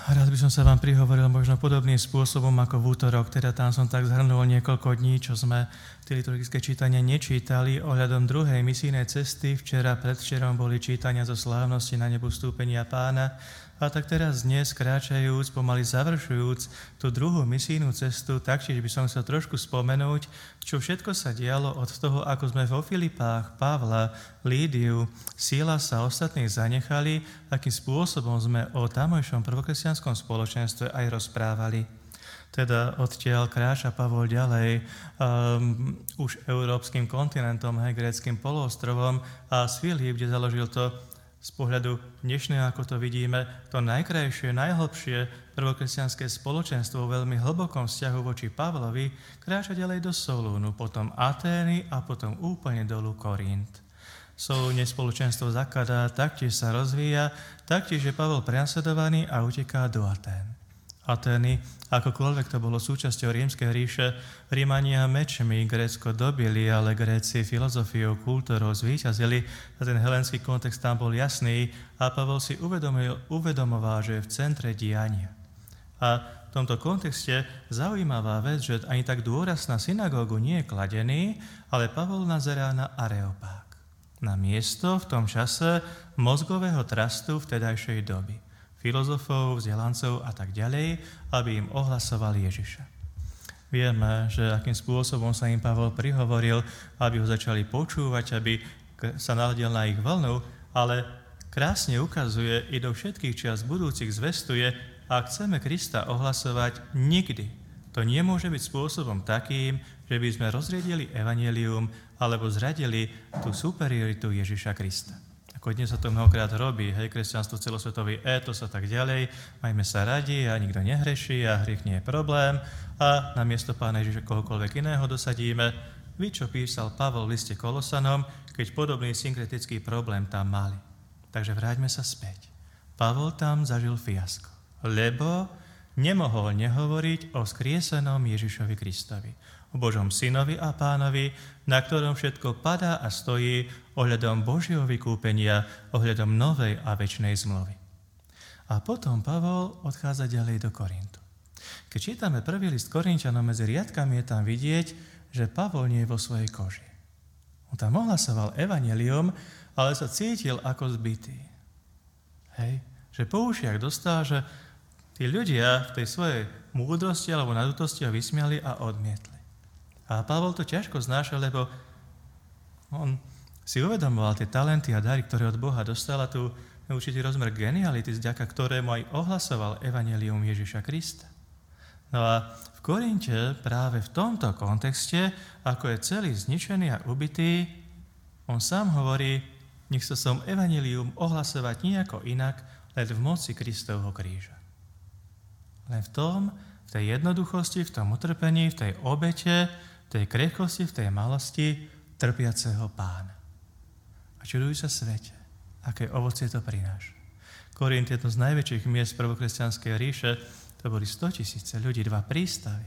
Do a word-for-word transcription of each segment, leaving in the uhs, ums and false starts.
Rád by som sa vám prihovoril možno podobným spôsobom ako v útorok, teda tam som tak zhrnul niekoľko dní, čo sme tie liturgické čítania nečítali ohľadom druhej misijnej cesty. Včera, predvčerom boli čítania zo slávnosti na nebu vstúpenia Pána. A tak teraz dnes, kráčajúc, pomaly završujúc tú druhú misijnú cestu, taktiež by som chcel trošku spomenúť, čo všetko sa dialo od toho, ako sme vo Filipách Pavla, Lídiu, Silasa a ostatných zanechali, akým spôsobom sme o tamojšom prvokresťanskom spoločenstve aj rozprávali. Teda odtiaľ kráča Pavol ďalej um, už európskym kontinentom, aj gréckym poloostrovom a z Filip, kde založil to z pohľadu dnešného, ako to vidíme, to najkrajšie, najhlbšie prvokresťanské spoločenstvo v veľmi hlbokom vzťahu voči Pavlovi kráča ďalej do Solúnu, potom Atény a potom úplne dolu Korint. Solúne spoločenstvo zakladá, taktiež sa rozvíja, taktiež je Pavol prenasledovaný a uteká do Atén. Atény, akokoľvek to bolo súčasťou rímskej ríše, Rímania mečmi Grécko dobili, ale Gréci filozofiou, kultúrou zvíťazili a ten helénsky kontext tam bol jasný a Pavol si uvedomil, uvedomoval, že je v centre diania. A v tomto kontexte zaujímavá vec, že ani tak dôraz na synagógu nie je kladený, ale Pavol nazerá na Areopág, na miesto v tom čase mozgového trastu vtedajšej doby. Filozofov, vzdelancov a tak ďalej, aby im ohlasoval Ježiša. Vieme, že akým spôsobom sa im Pavol prihovoril, aby ho začali počúvať, aby sa naladil na ich vlnu, ale krásne ukazuje i do všetkých čias budúcich zvestuje, ak chceme Krista ohlasovať nikdy. To nemôže byť spôsobom takým, že by sme rozriedili evanjelium alebo zradili tú superioritu Ježiša Krista. Ako dnes sa to mnohokrát robí, hej, kresťanstvo, celosvetový étos a tak ďalej, majme sa radi a nikto nehreší a hriech nie je problém a namiesto Pána Ježiša kohokoľvek iného dosadíme. Vy, čo písal Pavol v liste Kolosanom, keď podobný synkretický problém tam mali. Takže vráťme sa späť. Pavol tam zažil fiasko, lebo nemohol nehovoriť o skriesenom Ježišovi Kristovi, o Božom synovi a Pánovi, na ktorom všetko padá a stojí ohľadom Božieho vykúpenia, ohľadom novej a večnej zmluvy. A potom Pavol odchádza ďalej do Korintu. Keď čítame prvý list Korinťanom, medzi riadkami je tam vidieť, že Pavol nie je vo svojej koži. On tam ohlasoval evanjelium, ale sa cítil ako zbitý. Hej? Že po ušiach dostal, že tí ľudia v tej svojej múdrosti alebo nadutosti ho vysmiali a odmietli. A Pavol to ťažko znášal, lebo on si uvedomoval tie talenty a dary, ktoré od Boha dostal a tu určitý rozmer geniality, vďaka ktorému aj ohlasoval evanjelium Ježiša Krista. No a v Korinte práve v tomto kontexte, ako je celý zničený a ubitý, on sám hovorí, nech sa som evanjelium ohlasovať nejako inak, len v moci Kristovho kríža. Len v tom, v tej jednoduchosti, v tom utrpení, v tej obete, v tej krehkosti, v tej malosti trpiaceho Pána. A čuduj sa svete, aké ovocie to prináša. Korint je jedno z najväčších miest prvokresťanskej ríše, to boli stotisíce ľudí, dva prístavy.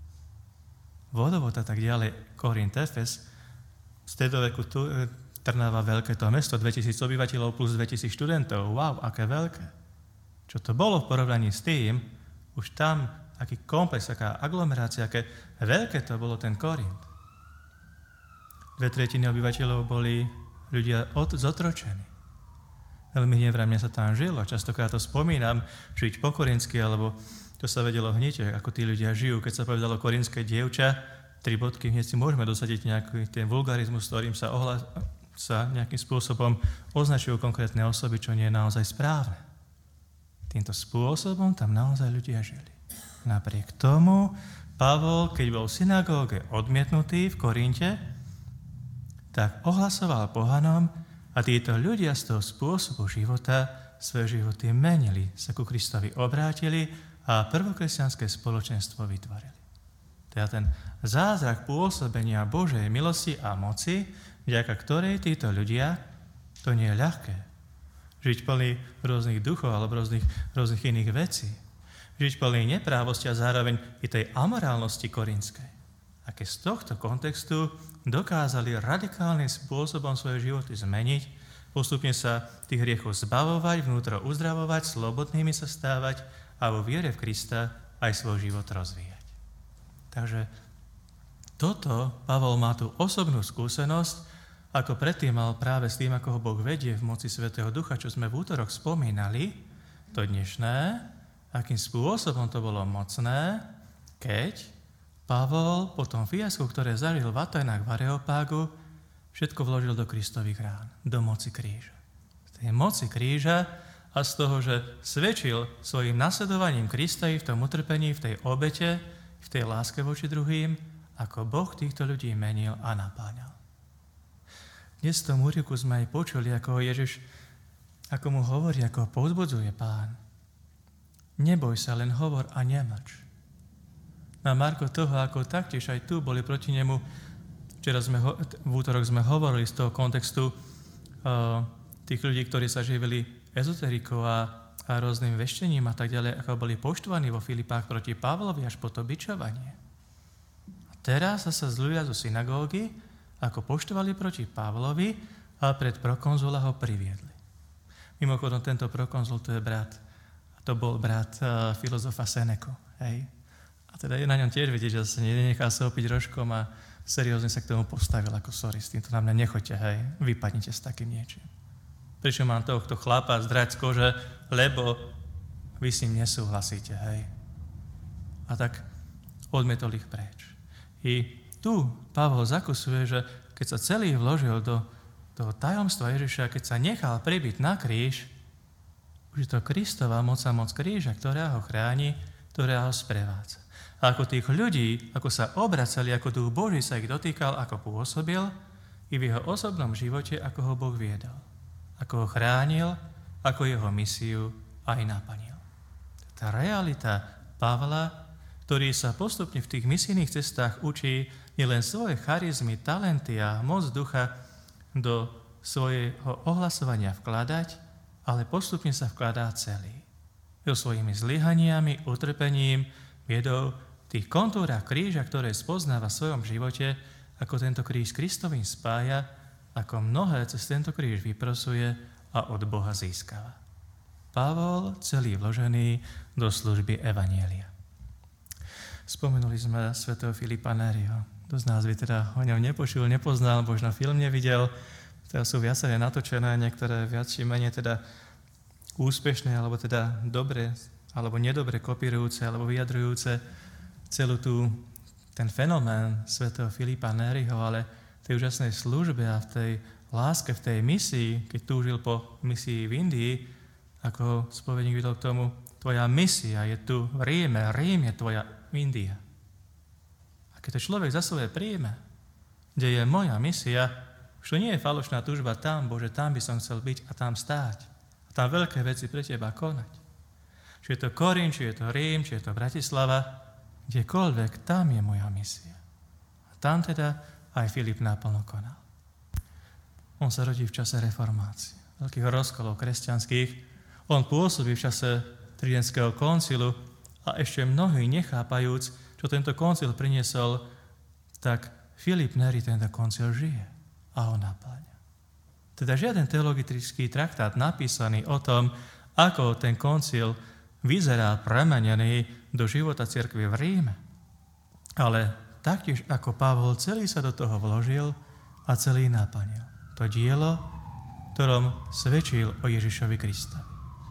Vodovod a tak ďalej, Korint, Efes, v stredoveku tu, Trnava, veľké to mesto, dvetisíc obyvateľov plus dvetisíc študentov, wow, aké veľké. Čo to bolo v porovnaní s tým, už tam, aký komplex, aká aglomerácia, aké veľké to bolo ten Korint. Dve tretiny obyvateľov boli ľudia od, zotročení. Veľmi nevramne sa tam žilo. Častokrát to spomínam, žiť po korinsky, alebo to sa vedelo hneď, ako tí ľudia žijú. Keď sa povedalo korinské dievča, tri bodky, hneď si môžeme dosadiť nejaký ten vulgarizmus, s ktorým sa, ohla, sa nejakým spôsobom označujú konkrétne osoby, čo nie je naozaj správne. Týmto spôsobom tam naozaj ľudia žili. Napriek tomu Pavol, keď bol v synagóge odmietnutý v Korinte, tak ohlasoval pohanom a títo ľudia z toho spôsobu života svoje životy menili, sa ku Kristovi obrátili a prvokresťanské spoločenstvo vytvorili. Teda ten zázrak pôsobenia Božej milosti a moci, vďaka ktorej títo ľudia, to nie je ľahké. Žiť plný rôznych duchov alebo rôznych, rôznych iných vecí. Žiť plný neprávosti a zároveň i tej amorálnosti korinskej. A keď z tohto kontextu dokázali radikálnym spôsobom svoje životy zmeniť, postupne sa tých hriechov zbavovať, vnútro uzdravovať, slobodnými sa stávať a vo viere v Krista aj svoj život rozvíjať. Takže toto Pavol má tú osobnú skúsenosť, ako predtým mal práve s tým, ako ho Boh vedie v moci Svätého Ducha, čo sme v útorok spomínali, to dnešné, akým spôsobom to bolo mocné, keď Pavol po tom fiasku, ktoré zažil v Atenách v Areopágu, všetko vložil do Kristových rán, do moci kríža. Z tej moci kríža a z toho, že svedčil svojim nasledovaním Krista v tom utrpení, v tej obete, v tej láske voči druhým, ako Boh týchto ľudí menil a napáňal. Dnes v tom úryvku sme aj počuli, ako Ježiš, ako mu hovorí, ako ho povzbudzuje Pán. Neboj sa, len hovor a nemlč. Na marko toho, ako taktiež aj tu boli proti nemu, včera sme, v útorok sme hovorili z toho kontextu uh, tých ľudí, ktorí sa živili ezoterikou a, a rôznym veštením a tak ďalej, ako boli poštvaní vo Filipách proti Pavlovi až po to bičovanie. A teraz sa ľudia zo synagógy, ako poštovali proti Pavlovi a pred prokonzula ho priviedli. Mimochodom, tento prokonzul to je brat, to bol brat uh, filozofa Seneku, hej. A teda je na ňom tiež vidieť, že sa nenechá sa opiť rožkom a seriózne sa k tomu postavil, ako sorry, s týmto na mňa nechoďte, hej, vypadnite s takým niečím. Prečo mám tohto chlapa zdrať z kože, lebo vy s ním nesúhlasíte, hej. A tak odmietol ich preč. I tu Pavol zakusuje, že keď sa celý vložil do toho tajomstva Ježiša, keď sa nechal pribiť na kríž, už je to Kristova moc a moc kríža, ktorá ho chráni, ktorá ho sprevádza. A ako tých ľudí, ako sa obracali, ako Duch Boží sa ich dotýkal, ako pôsobil, i v jeho osobnom živote, ako ho Boh viedol. Ako ho chránil, ako jeho misiu aj naplnil. Tá realita Pavla, ktorý sa postupne v tých misijných cestách učí nielen svoje charizmy, talenty a moc ducha do svojho ohlasovania vkladať, ale postupne sa vkladá celý. So svojimi zlyhaniami, utrpením, viedou tých kontúrach kríža, ktoré spoznáva v svojom živote, ako tento kríž Kristovým spája, ako mnohé cez tento kríž vyprosuje a od Boha získava. Pavol celý vložený do služby evanjelia. Spomenuli sme svätého Filipa Nériho. Kto z nás by teda o ňom nepočul, nepoznal, možno film nevidel. Teraz sú viaceré natočené, niektoré viac či menej teda úspešné, alebo teda dobre, alebo nedobre kopírujúce, alebo vyjadrujúce celú tú, ten fenomén svätého Filipa Nériho, ale v tej úžasnej službe a v tej láske, v tej misii, keď túžil po misii v Indii, ako spovedník videl k tomu, tvoja misia je tu v Ríme, Rím je tvoja India. A keď to človek za svoje príjme, kde je moja misia, už to nie je falošná túžba tam, Bože, tam by som chcel byť a tam stáť. A tam veľké veci pre teba konať. Či je to Korín, či je to Rím, či je to Bratislava, kdekoľvek, tam je moja misia. A tam teda aj Filip naplno konal. On sa rodí v čase reformácie, veľkých rozkolov kresťanských. On pôsobí v čase Tridentského koncilu a ešte mnohí nechápajúc, čo tento koncil priniesol, tak Filip Néri tento koncil žije a ho napĺňa. Teda žiaden teologický traktát napísaný o tom, ako ten koncil vyzerá premenený do života cirkvi v Ríme. Ale taktiež ako Pavol celý sa do toho vložil a celý naplnil. To dielo, ktorom svedčil o Ježišovi Kristovi.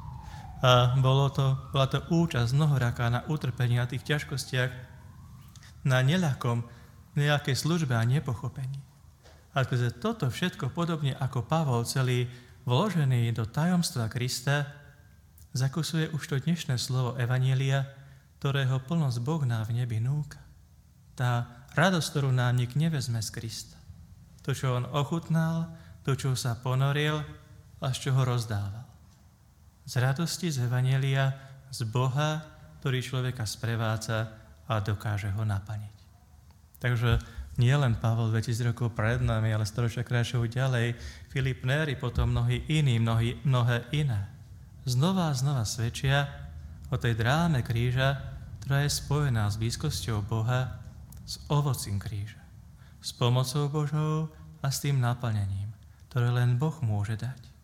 A bolo to, bola to účasť mnohoraká na utrpení a tých ťažkostiach, na neľakom, nejakej službe a nepochopení. A keďže toto všetko podobne ako Pavol celý vložený do tajomstva Krista, zakusuje už to dnešné slovo evanjelia, ktorého plnosť Boh nám v nebi núka. Tá radosť, ktorú nám nik nevezme z Krista. To, čo on ochutnal, to, čo sa ponoril a z čoho rozdával. Z radosti z evanjelia, z Boha, ktorý človeka sprevádza a dokáže ho naplniť. Takže nie len Pavol dvetisíc rokov pred nami, ale storočia kráčajú ďalej, Filip Néri, potom mnohí iní, mnohí, mnohé iné. Znova a znova svedčia o tej dráme kríža, ktorá je spojená s blízkosťou Boha, s ovocím kríža, s pomocou Božou a s tým naplnením, ktoré len Boh môže dať.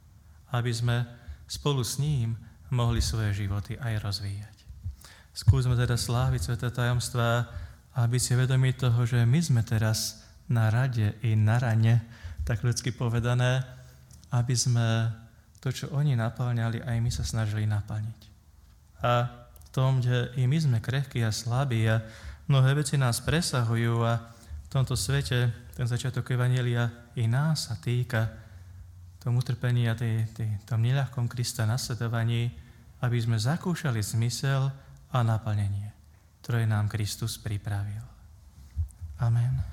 aby sme spolu s ním mohli svoje životy aj rozvíjať. Skúsme teda sláviť sväté tajomstvá a byť si vedomí toho, že my sme teraz na rade i na rane, tak ľudsky povedané, aby sme to, čo oni naplňali, aj my sa snažili naplniť. A v tom, že i my sme krehkí a slabí a mnohé veci nás presahujú a v tomto svete ten začiatok evanjelia i nás sa týka tomu utrpenia, tý, tý, tom neľahkom Krista nasledovaní, aby sme zakúšali zmysel a naplnenie, ktoré nám Kristus pripravil. Amen.